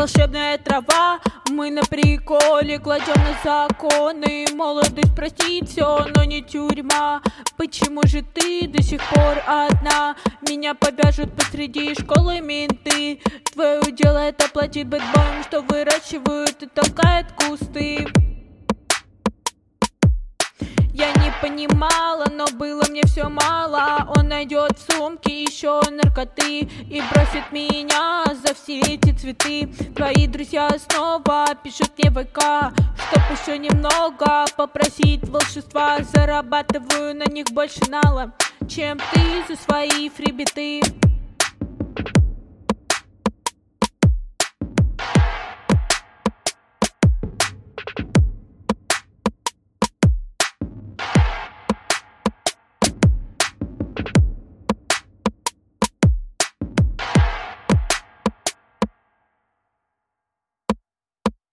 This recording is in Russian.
волшебная трава. Мы на приколе кладем на законы. Молодость простит все, но не тюрьма. Почему же ты до сих пор одна? Меня повяжут посреди школы менты. Твое дело это платить бэтбоем, что выращивают и толкают кусты. Я не понимала, но было мне все мало. Он найдет в сумке еще наркоты и бросит меня за все эти цветы. Твои друзья снова пишут мне в ВК, чтоб еще немного попросить волшебства. Зарабатываю на них больше нала, чем ты за свои фрибиты.